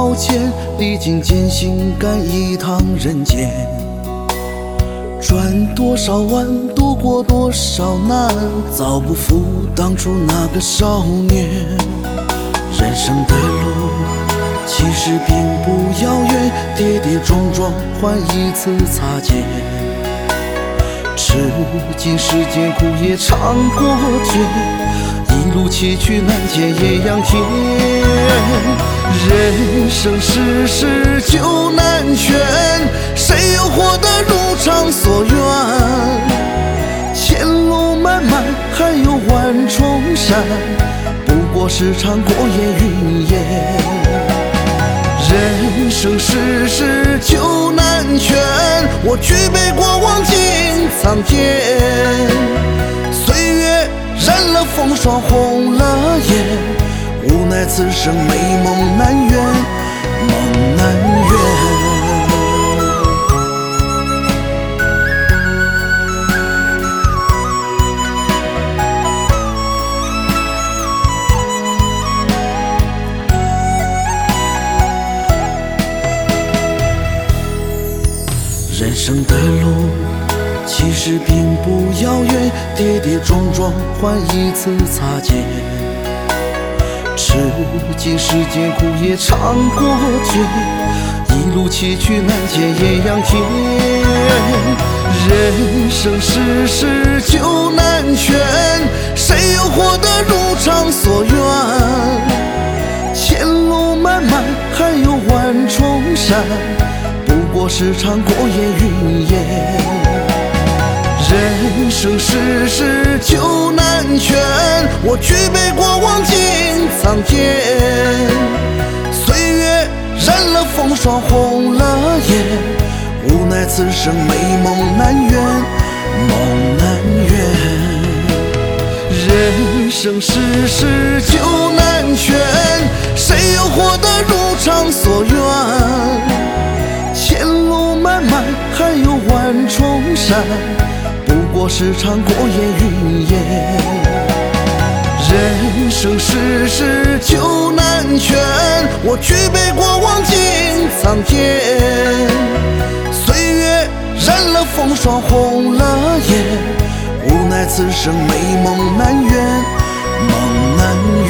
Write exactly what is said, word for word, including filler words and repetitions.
抱歉，历经艰辛赶一趟人间，转多少弯，渡过多少难，早不负当初那个少年。人生的路其实并不遥远，跌跌撞撞换一次擦肩。吃尽世间苦也尝过甜，一路崎岖难解也扬天。人生世事久难全，谁又活得如常所愿？前路漫漫还有万重山，不过是场过眼云烟。人生世事久难全，我举杯过往尽苍天。岁月染了风霜红了眼，无奈此生美梦难圆，梦难圆。人生的路其实并不遥远，跌跌撞撞换一次擦肩。吃尽世间苦也尝过甜，一路崎岖难解也扬天。人生世事久难全，谁又活得如常所愿？前路漫漫还有万重山，不过是场过眼云烟。人生世事久难全，我举杯过往尽苍天。岁月染了风霜红了眼，无奈此生美梦难圆，梦难圆。人生世事久难全，谁又活得如常所愿？前路漫漫还有万重山，不过是场过眼云烟。人生世事久难全，我举杯过往尽苍天。岁月染了风霜红了眼，无奈此生美梦难圆，梦难圆。